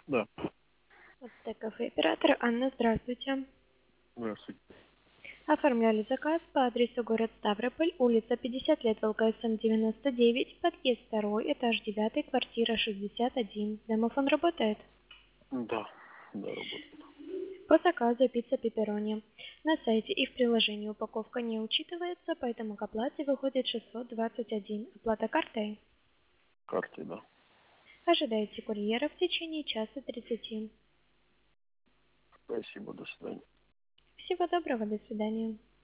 Да, ОТТ кафе оператор Анна, здравствуйте. здравствуйте. Оформляли заказ по адресу город Ставрополь, улица 50 лет ВЛКСМ 99, подъезд 2, этаж 9, квартира 61. Домофон работает? Да, да, работает. По заказу пицца пепперони. На сайте и в приложении упаковка не учитывается, поэтому к оплате выходит 621. Оплата картой. Картой, да. Ожидайте курьера в течение часа 30. Спасибо, до свидания. Всего доброго, до свидания.